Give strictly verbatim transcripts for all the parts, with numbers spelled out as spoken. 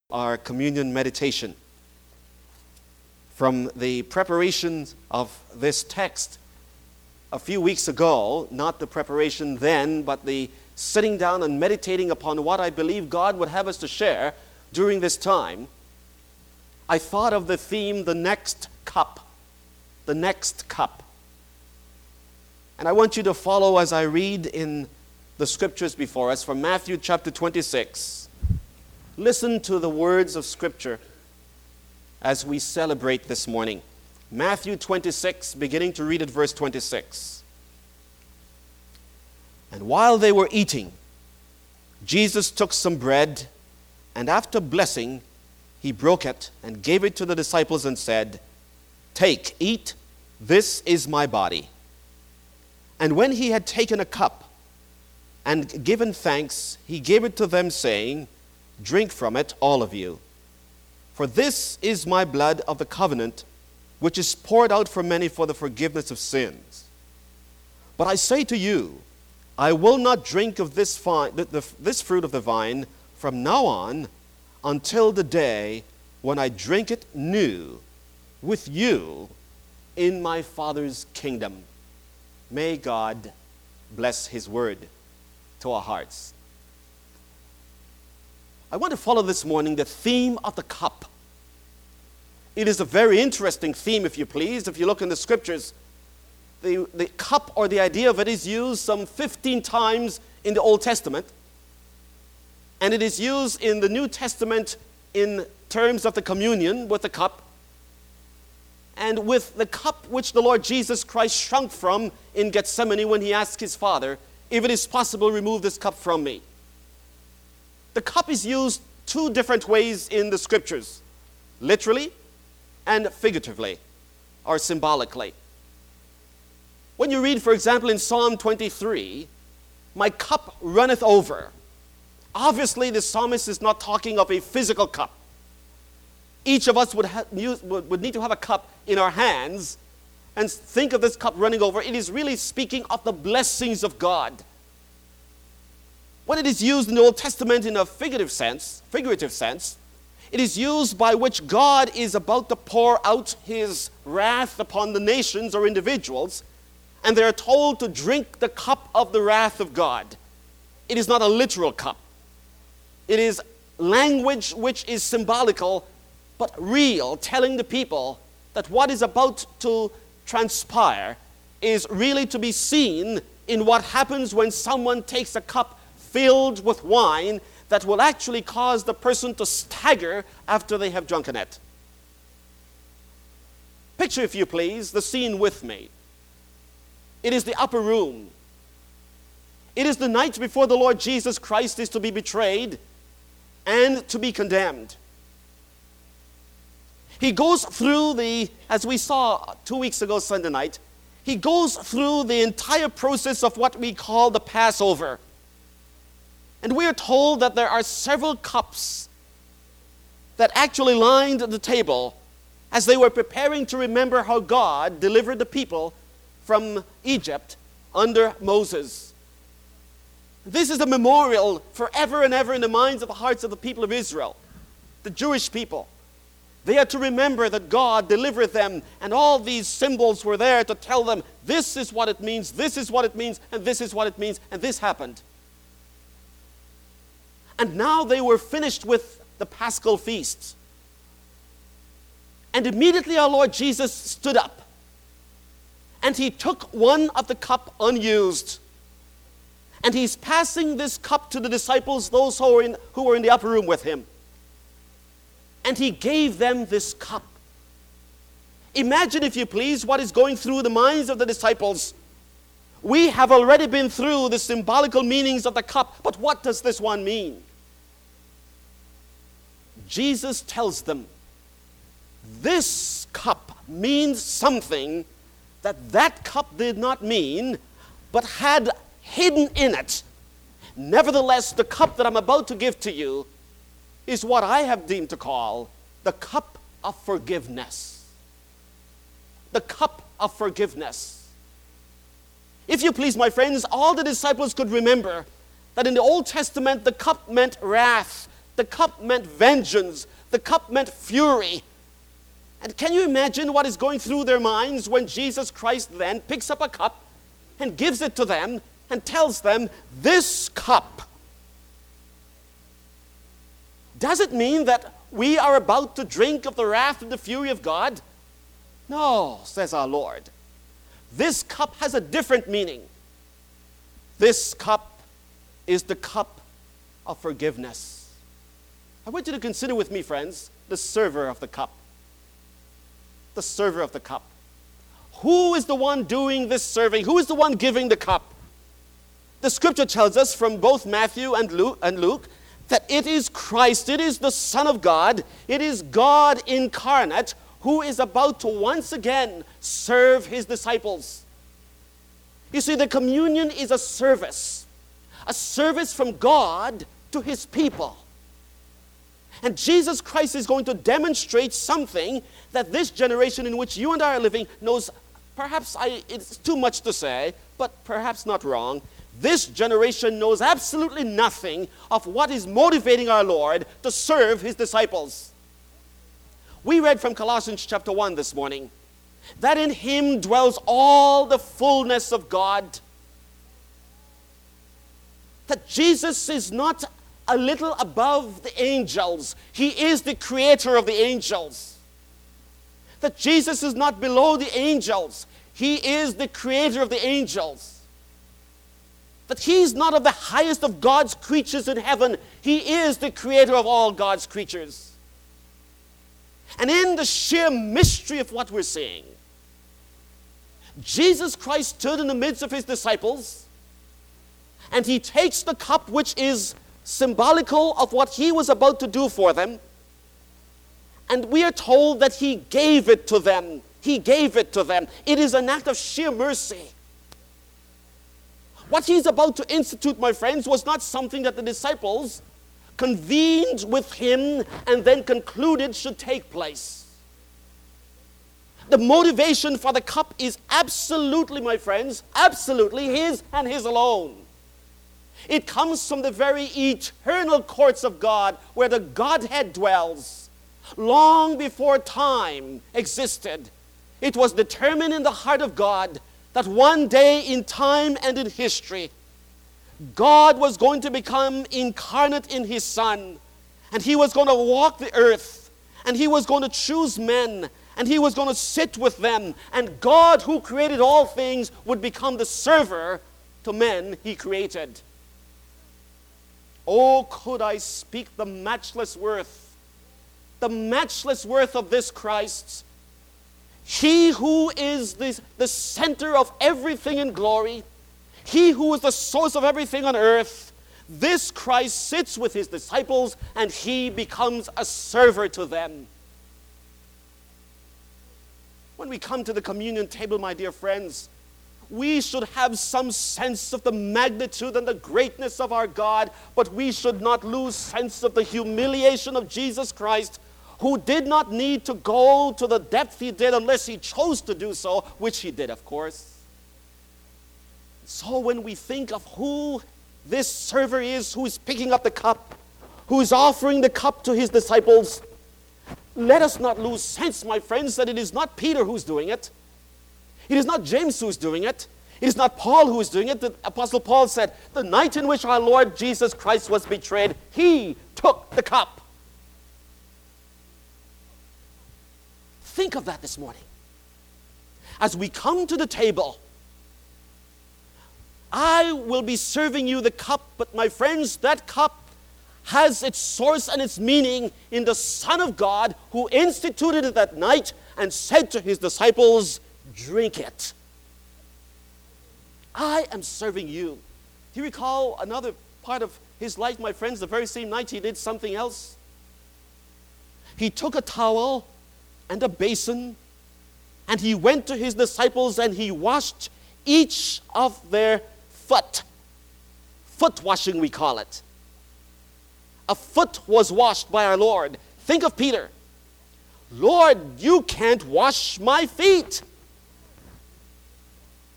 Our communion meditation. From the preparation of this text a few weeks ago, not the preparation then, but the sitting down and meditating upon what I believe God would have us to share during this time, I thought of the theme, the next cup. The next cup. And I want you to follow as I read in the scriptures before us from Matthew chapter twenty-six. Listen to the words of Scripture as we celebrate this morning. Matthew twenty-six, beginning to read at verse twenty-six. And while they were eating, Jesus took some bread, and after blessing, he broke it and gave it to the disciples and said, "Take, eat, this is my body." And when he had taken a cup and given thanks, he gave it to them, saying, "Drink from it, all of you. For this is my blood of the covenant, which is poured out for many for the forgiveness of sins. But I say to you, I will not drink of this, vine, the, the, this fruit of the vine from now on until the day when I drink it new with you in my Father's kingdom." May God bless His word to our hearts. I want to follow this morning the theme of the cup. It is a very interesting theme, if you please. If you look in the scriptures, the, the cup or the idea of it is used some fifteen times in the Old Testament. And it is used in the New Testament in terms of the communion with the cup. And with the cup which the Lord Jesus Christ shrunk from in Gethsemane when he asked his Father, "If it is possible, remove this cup from me." The cup is used two different ways in the scriptures, literally and figuratively, or symbolically. When you read, for example, in Psalm twenty-three, "My cup runneth over," obviously the psalmist is not talking of a physical cup. Each of us would, ha- use, would, would need to have a cup in our hands and think of this cup running over. It is really speaking of the blessings of God. When it is used in the Old Testament in a figurative sense, figurative sense, it is used by which God is about to pour out His wrath upon the nations or individuals, and they are told to drink the cup of the wrath of God. It is not a literal cup. It is language which is symbolical, but real, telling the people that what is about to transpire is really to be seen in what happens when someone takes a cup filled with wine that will actually cause the person to stagger after they have drunken it. Picture, if you please, the scene with me. It is the upper room. It is the night before the Lord Jesus Christ is to be betrayed and to be condemned. He goes through the, as we saw two weeks ago Sunday night, he goes through the entire process of what we call the Passover. And we are told that there are several cups that actually lined the table as they were preparing to remember how God delivered the people from Egypt under Moses. This is a memorial forever and ever in the minds of the hearts of the people of Israel, the Jewish people. They had to remember that God delivered them, and all these symbols were there to tell them, this is what it means, this is what it means, and this is what it means, and this happened. And now they were finished with the Paschal feasts. And immediately our Lord Jesus stood up, and he took one of the cup unused, and he's passing this cup to the disciples, those who were in, who were in the upper room with him. And he gave them this cup. Imagine, if you please, what is going through the minds of the disciples. We have already been through the symbolical meanings of the cup, but what does this one mean? Jesus tells them, this cup means something that that cup did not mean, but had hidden in it. Nevertheless, the cup that I'm about to give to you is what I have deemed to call the cup of forgiveness. The cup of forgiveness. If you please, my friends, all the disciples could remember that in the Old Testament, the cup meant wrath, The cup meant vengeance. The cup meant fury. And can you imagine what is going through their minds when Jesus Christ then picks up a cup and gives it to them and tells them, this cup, does it mean that we are about to drink of the wrath and the fury of God? No, says our Lord. This cup has a different meaning. This cup is the cup of forgiveness. I want you to consider with me, friends, the server of the cup. The server of the cup. Who is the one doing this serving? Who is the one giving the cup? The scripture tells us from both Matthew and Luke, and Luke that it is Christ, it is the Son of God, it is God incarnate who is about to once again serve his disciples. You see, the communion is a service, a service from God to his people. And Jesus Christ is going to demonstrate something that this generation in which you and I are living knows, perhaps I, it's too much to say, but perhaps not wrong. This generation knows absolutely nothing of what is motivating our Lord to serve his disciples. We read from Colossians chapter one this morning that in him dwells all the fullness of God. That Jesus is not a little above the angels. He is the creator of the angels. That Jesus is not below the angels. He is the creator of the angels. That he's not of the highest of God's creatures in heaven. He is the creator of all God's creatures. And in the sheer mystery of what we're seeing, Jesus Christ stood in the midst of his disciples, and he takes the cup which is symbolical of what he was about to do for them, and we are told that he gave it to them. He gave it to them. It is an act of sheer mercy. What he's about to institute, my friends, was not something that the disciples convened with him and then concluded should take place. The motivation for the cup is absolutely, my friends, absolutely his and his alone. It comes from the very eternal courts of God where the Godhead dwells. Long before time existed, it was determined in the heart of God that one day in time and in history, God was going to become incarnate in his Son, and he was going to walk the earth, and he was going to choose men, and he was going to sit with them, and God, who created all things, would become the server to men he created. Oh, could I speak the matchless worth, the matchless worth of this Christ, he who is the, the center of everything in glory, he who is the source of everything on earth. This Christ sits with his disciples and he becomes a server to them. When we come to the communion table, my dear friends, we should have some sense of the magnitude and the greatness of our God, but we should not lose sense of the humiliation of Jesus Christ, who did not need to go to the depth he did unless he chose to do so, which he did, of course. So when we think of who this server is, who is picking up the cup, who is offering the cup to his disciples, let us not lose sense, my friends, that it is not Peter who's doing it. It is not James who's doing it. It is not Paul who is doing it. The Apostle Paul said, the night in which our Lord Jesus Christ was betrayed, he took the cup. Think of that this morning. As we come to the table, I will be serving you the cup, but my friends, that cup has its source and its meaning in the Son of God who instituted it that night and said to his disciples, drink it. I am serving you. Do you recall another part of his life, my friends? The very same night he did something else. He took a towel and a basin, and he went to his disciples and he washed each of their foot. Foot washing, we call it. A foot was washed by our Lord. Think of Peter. Lord, you can't wash my feet.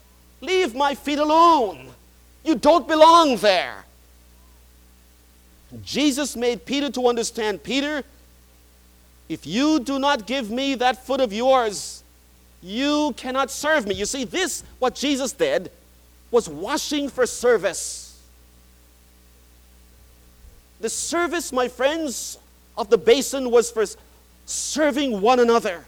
Leave my feet alone. You don't belong there. Jesus made Peter to understand, Peter, if you do not give me that foot of yours, you cannot serve me. You see, this, what Jesus did, was washing for service. The service, my friends, of the basin was for serving one another.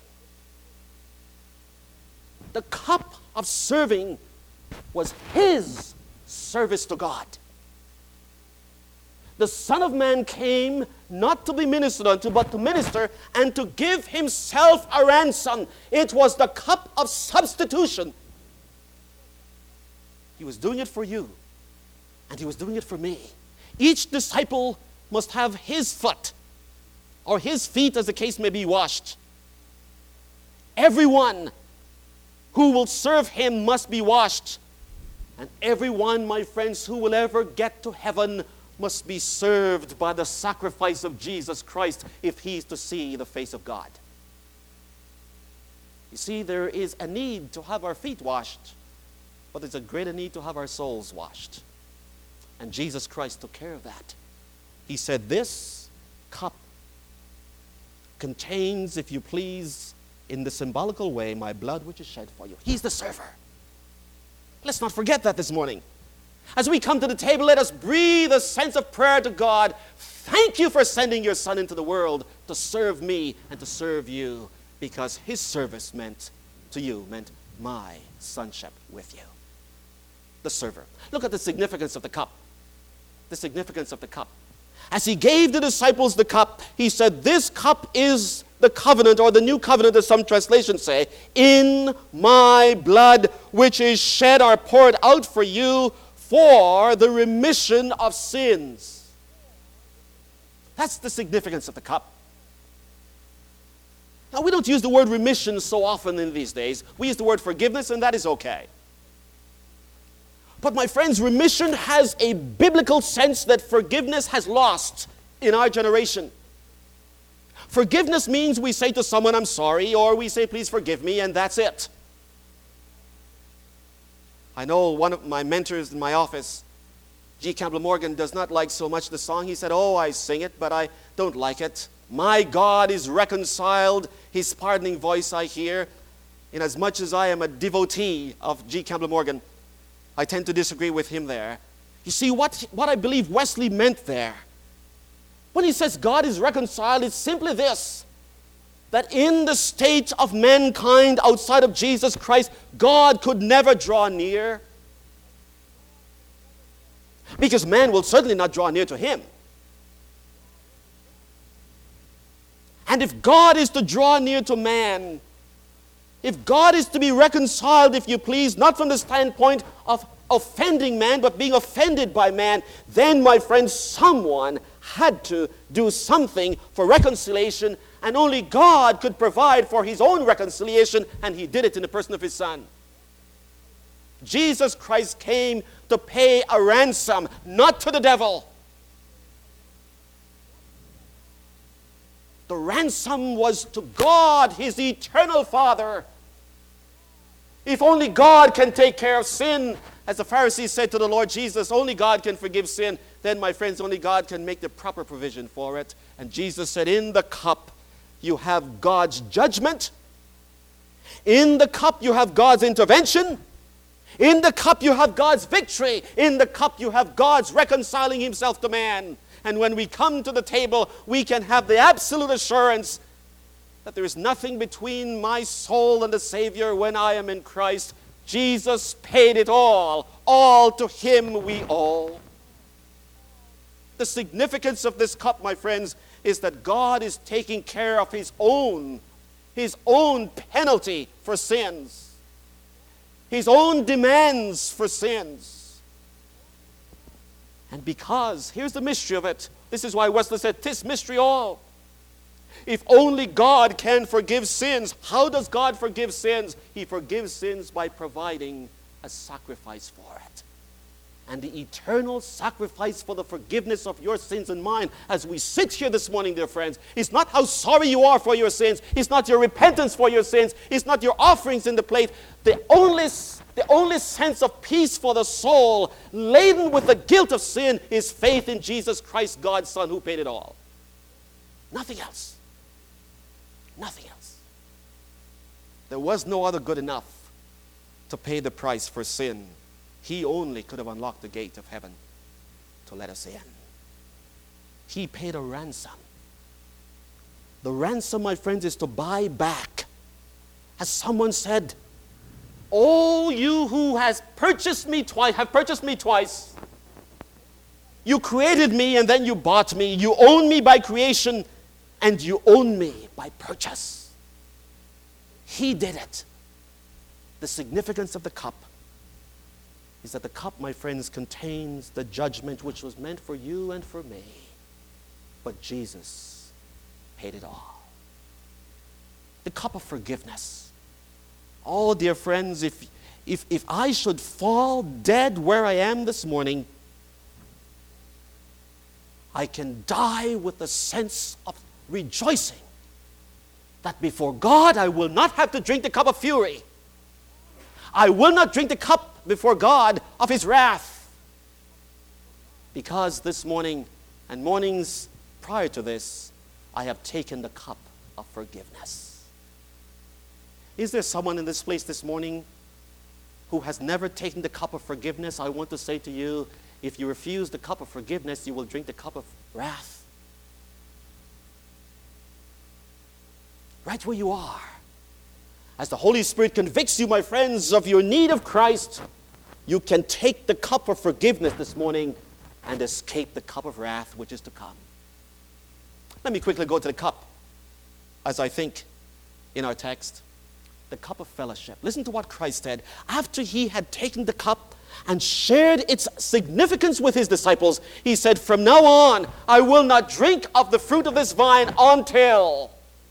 The cup of serving was his service to God. The Son of Man came not to be ministered unto, but to minister and to give himself a ransom. It was the cup of substitution. He was doing it for you, and he was doing it for me. Each disciple must have his foot, or his feet, as the case may be, washed. Everyone who will serve him must be washed. And everyone, my friends, who will ever get to heaven must be served by the sacrifice of Jesus Christ if he is to see the face of God. You see, there is a need to have our feet washed, but there's a greater need to have our souls washed. And Jesus Christ took care of that. He said, this cup contains, if you please, in the symbolical way, my blood which is shed for you. He's the server. Let's not forget that this morning. As we come to the table, let us breathe a sense of prayer to God. Thank you for sending your Son into the world to serve me and to serve you, because his service meant to you, meant my sonship with you. The server. Look at the significance of the cup. The significance of the cup. As he gave the disciples the cup, he said, this cup is the covenant, or the new covenant, as some translations say, in my blood, which is shed or poured out for you for the remission of sins. That's the significance of the cup. Now, we don't use the word remission so often in these days. We use the word forgiveness, and that is okay. But my friends, remission has a biblical sense that forgiveness has lost in our generation. Forgiveness means we say to someone, I'm sorry, or we say, please forgive me, and that's it. I know one of my mentors in my office, G. Campbell Morgan, does not like so much the song. He said, oh, I sing it, but I don't like it. My God is reconciled, his pardoning voice I hear. Inasmuch as I am a devotee of G. Campbell Morgan, I tend to disagree with him there. You see, what, what I believe Wesley meant there, when he says God is reconciled, it's simply this, that in the state of mankind outside of Jesus Christ, God could never draw near, because man will certainly not draw near to him. And if God is to draw near to man, if God is to be reconciled, if you please, not from the standpoint of offending man, but being offended by man, then, my friends, someone had to do something for reconciliation, and only God could provide for his own reconciliation, and he did it in the person of his Son. Jesus Christ came to pay a ransom, not to the devil. The ransom was to God, his eternal Father. If only God can take care of sin, as the Pharisees said to the Lord Jesus, only God can forgive sin, then, my friends, only God can make the proper provision for it. And Jesus said, in the cup you have God's judgment. In the cup you have God's intervention. In the cup you have God's victory. In the cup you have God's reconciling himself to man. And when we come to the table, we can have the absolute assurance that there is nothing between my soul and the Savior when I am in Christ. Jesus paid it all. All to him we owe. The significance of this cup, my friends, is that God is taking care of his own, his own penalty for sins. His own demands for sins. And because, here's the mystery of it. This is why Wesley said, "'Tis mystery all." If only God can forgive sins. How does God forgive sins? He forgives sins by providing a sacrifice for it. And the eternal sacrifice for the forgiveness of your sins and mine, as we sit here this morning, dear friends, is not how sorry you are for your sins. It's not your repentance for your sins. It's not your offerings in the plate. The only The only sense of peace for the soul, laden with the guilt of sin, is faith in Jesus Christ, God's Son, who paid it all. Nothing else. Nothing else. There was no other good enough to pay the price for sin. He only could have unlocked the gate of heaven to let us in. He paid a ransom. The ransom, my friends, is to buy back. As someone said, "Oh, you who has purchased me twice, have purchased me twice. You created me and then you bought me. You own me by creation and you own me by purchase." He did it. The significance of the cup is that the cup, my friends, contains the judgment which was meant for you and for me. But Jesus paid it all. The cup of forgiveness. Oh, dear friends, if, if, if I should fall dead where I am this morning, I can die with a sense of rejoicing that before God I will not have to drink the cup of fury. I will not drink the cup before God of His wrath. Because this morning and mornings prior to this, I have taken the cup of forgiveness. Is there someone in this place this morning who has never taken the cup of forgiveness? I want to say to you, if you refuse the cup of forgiveness, you will drink the cup of wrath. Right where you are. As the Holy Spirit convicts you, my friends, of your need of Christ, you can take the cup of forgiveness this morning and escape the cup of wrath which is to come. Let me quickly go to the cup, as I think in our text. The cup of fellowship. Listen to what Christ said. After He had taken the cup and shared its significance with His disciples, He said, "From now on, I will not drink of the fruit of this vine until..."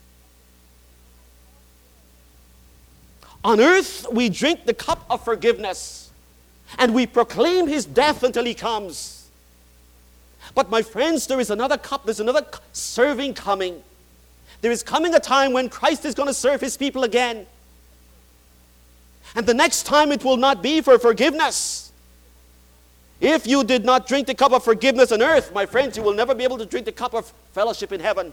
On earth, we drink the cup of forgiveness, and we proclaim His death until He comes. But my friends, there is another cup, there's another serving coming. There is coming a time when Christ is going to serve His people again. And the next time it will not be for forgiveness. If you did not drink the cup of forgiveness on earth, my friends, you will never be able to drink the cup of fellowship in heaven.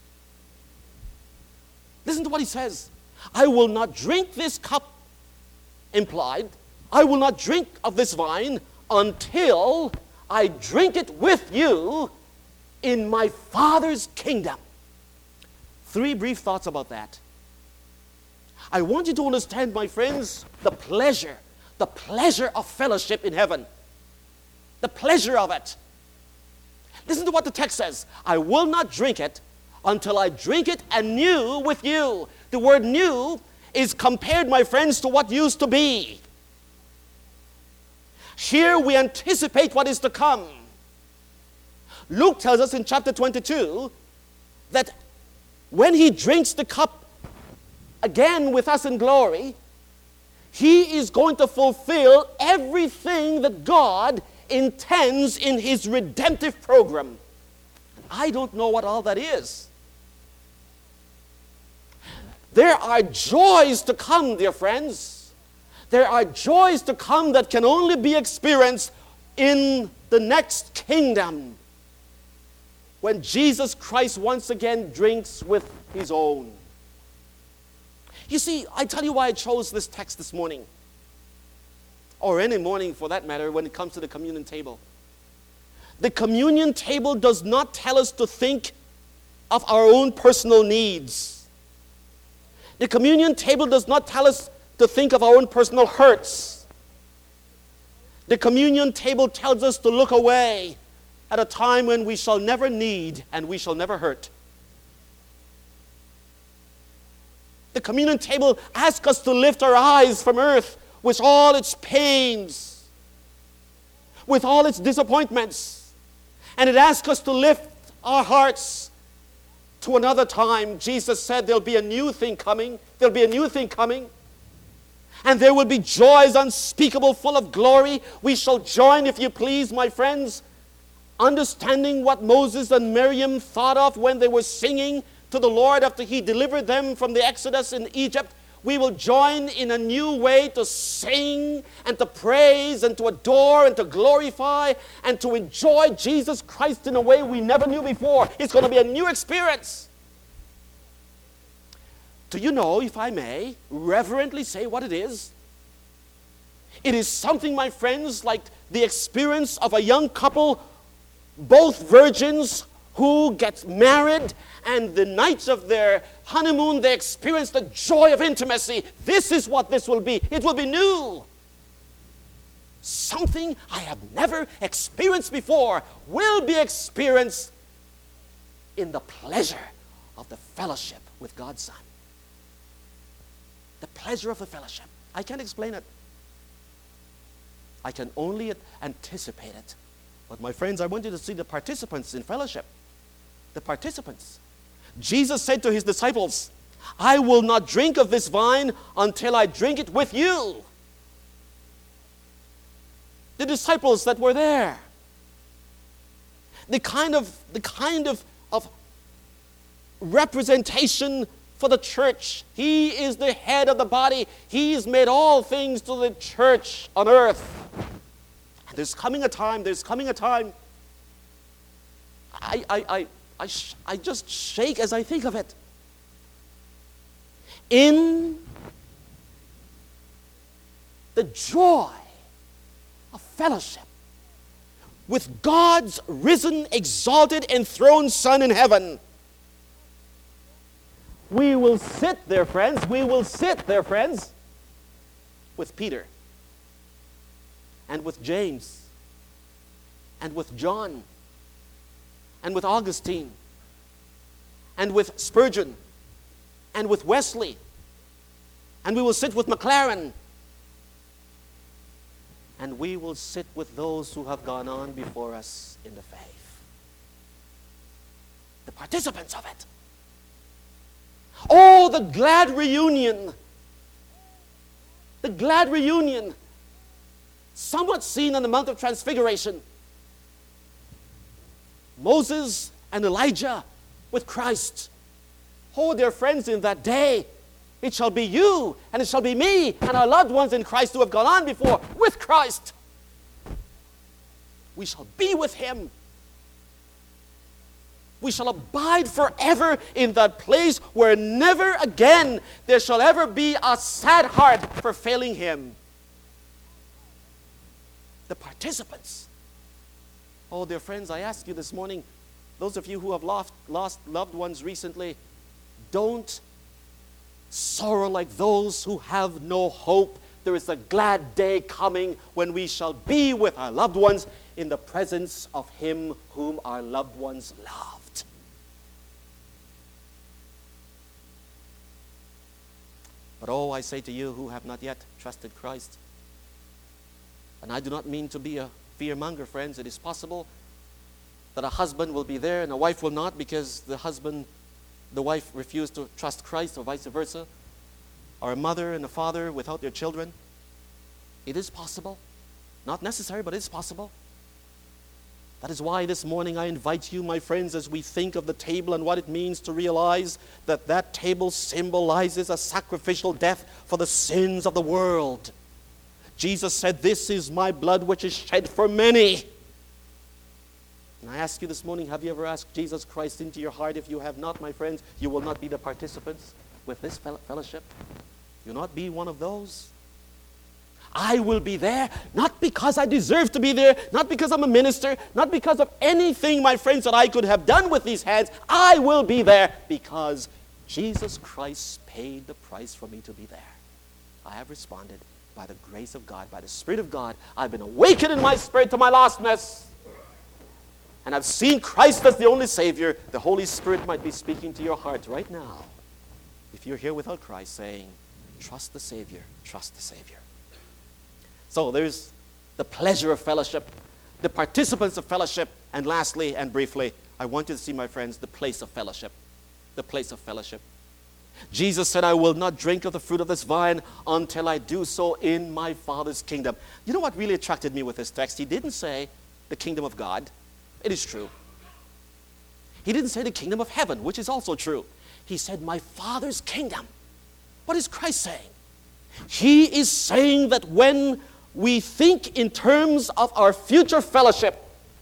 Listen to what He says. I will not drink this cup, implied, I will not drink of this vine until I drink it with you in my Father's kingdom. Three brief thoughts about that. I want you to understand, my friends, the pleasure, the pleasure of fellowship in heaven. The pleasure of it. Listen to what the text says. I will not drink it until I drink it anew with you. The word new is compared, my friends, to what used to be. Here we anticipate what is to come. Luke tells us in chapter twenty-two that when He drinks the cup again with us in glory, He is going to fulfill everything that God intends in His redemptive program. I don't know what all that is. There are joys to come, dear friends. There are joys to come that can only be experienced in the next kingdom, when Jesus Christ once again drinks with His own. You see, I tell you why I chose this text this morning, or any morning for that matter, when it comes to the communion table. The communion table does not tell us to think of our own personal needs. The communion table does not tell us to think of our own personal hurts. The communion table tells us to look away at a time when we shall never need and we shall never hurt. The communion table asks us to lift our eyes from earth with all its pains, with all its disappointments, and it asks us to lift our hearts to another time. Jesus said there'll be a new thing coming. There'll be a new thing coming. And there will be joys unspeakable, full of glory. We shall join, if you please, my friends, understanding what Moses and Miriam thought of when they were singing to the Lord after He delivered them from the Exodus in Egypt. We will join in a new way to sing and to praise and to adore and to glorify and to enjoy Jesus Christ in a way we never knew before. It's going to be a new experience. Do you know, if I may, reverently say what it is? It is something, my friends, like the experience of a young couple, both virgins, who gets married, and the nights of their honeymoon, they experience the joy of intimacy. This is what this will be. It will be new. Something I have never experienced before will be experienced in the pleasure of the fellowship with God's Son. The pleasure of the fellowship. I can't explain it. I can only anticipate it. But my friends, I want you to see the participants in fellowship. The participants. Jesus said to his disciples, I will not drink of this wine until I drink it with you. The disciples that were there. The kind of, the kind of, of representation for the church. He is the head of the body. He's made all things to the church on earth. And there's coming a time, there's coming a time. I, I, I, I, sh- I just shake as I think of it. In the joy of fellowship with God's risen, exalted, enthroned Son in heaven, we will sit there, friends, we will sit there, friends, with Peter and with James and with John and with Augustine and with Spurgeon and with Wesley, and we will sit with McLaren, and we will sit with those who have gone on before us in the faith. The participants of it. Oh, the glad reunion. The glad reunion. Somewhat seen on the Mount of Transfiguration. Moses and Elijah with Christ. Oh, dear friends, in that day, it shall be you, and it shall be me, and our loved ones in Christ who have gone on before with Christ. We shall be with him. We shall abide forever in that place where never again there shall ever be a sad heart for failing him. The participants. Oh, dear friends, I ask you this morning, those of you who have lost, lost loved ones recently, don't sorrow like those who have no hope. There is a glad day coming when we shall be with our loved ones in the presence of him whom our loved ones loved. But oh, I say to you who have not yet trusted Christ, and I do not mean to be a fearmonger, friends. It is possible that a husband will be there and a wife will not, because the husband, the wife refused to trust Christ, or vice versa, or a mother and a father without their children. It is possible. Not necessary, but it is possible. That is why this morning I invite you, my friends, as we think of the table and what it means, to realize that that table symbolizes a sacrificial death for the sins of the world. Jesus said, "This is my blood which is shed for many." And I ask you this morning, have you ever asked Jesus Christ into your heart? If you have not, my friends, you will not be the participants with this fellowship. You'll not be one of those. I will be there, not because I deserve to be there, not because I'm a minister, not because of anything, my friends, that I could have done with these hands. I will be there because Jesus Christ paid the price for me to be there. I have responded by the grace of God, by the Spirit of God. I've been awakened in my spirit to my lostness. And I've seen Christ as the only Savior. The Holy Spirit might be speaking to your heart right now, if you're here without Christ, saying, trust the Savior, trust the Savior. So there's the pleasure of fellowship, the participants of fellowship, and lastly and briefly, I want you to see, my friends, the place of fellowship. The place of fellowship. Jesus said, "I will not drink of the fruit of this vine until I do so in my Father's kingdom." You know what really attracted me with this text? He didn't say the kingdom of God. It is true. He didn't say the kingdom of heaven, which is also true. He said, my Father's kingdom. What is Christ saying? He is saying that when we think in terms of our future fellowship,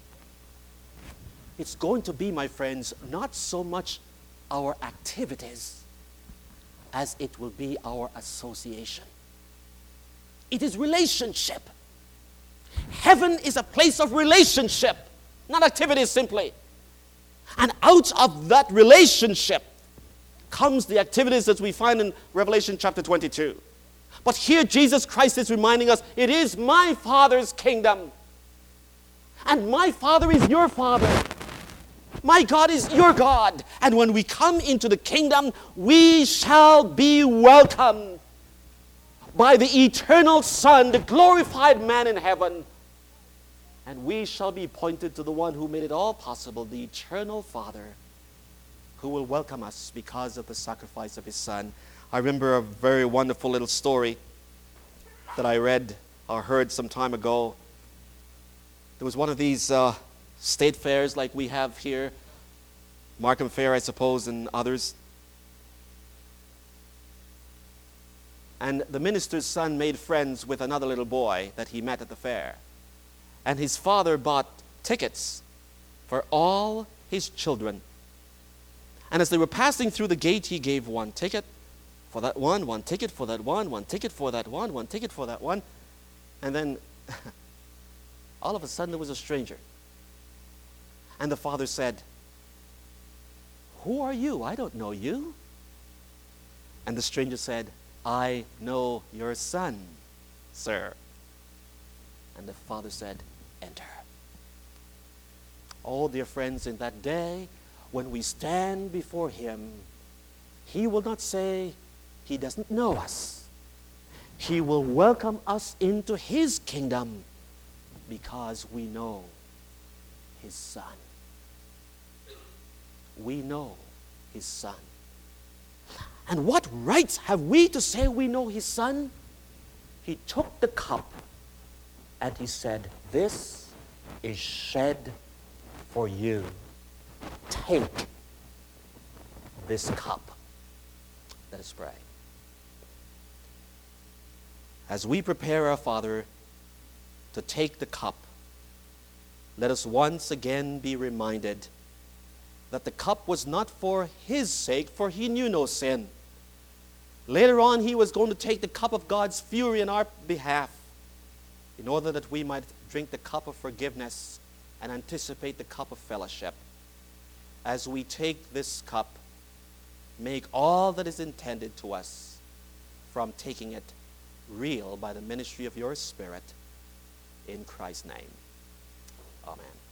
it's going to be, my friends, not so much our activities as it will be our association. It is relationship. Heaven is a place of relationship, not activities simply. And out of that relationship comes the activities that we find in Revelation chapter twenty-two. But here Jesus Christ is reminding us, it is my Father's kingdom. And my Father is your Father. My God is your God. And when we come into the kingdom, we shall be welcomed by the eternal Son, the glorified man in heaven. And we shall be pointed to the one who made it all possible, the eternal Father, who will welcome us because of the sacrifice of his Son. I remember a very wonderful little story that I read or heard some time ago. There was one of these uh, state fairs like we have here, Markham Fair, I suppose, and others. And the minister's son made friends with another little boy that he met at the fair. And his father bought tickets for all his children. And as they were passing through the gate, he gave one ticket for that one, one ticket for that one, one ticket for that one, one ticket for that one. And then all of a sudden there was a stranger. And the father said, "Who are you? I don't know you." And the stranger said, "I know your son, sir." And the father said, "Enter." Oh, dear friends, in that day, when we stand before him, he will not say he doesn't know us. He will welcome us into his kingdom because we know his Son. We know his Son. And what rights have we to say we know his Son? He took the cup and he said, "This is shed for you. Take this cup." Let us pray. As we prepare our Father to take the cup, let us once again be reminded that the cup was not for his sake, for he knew no sin. Later on, he was going to take the cup of God's fury in our behalf in order that we might drink the cup of forgiveness and anticipate the cup of fellowship. As we take this cup, make all that is intended to us from taking it real by the ministry of your Spirit. In Christ's name, amen.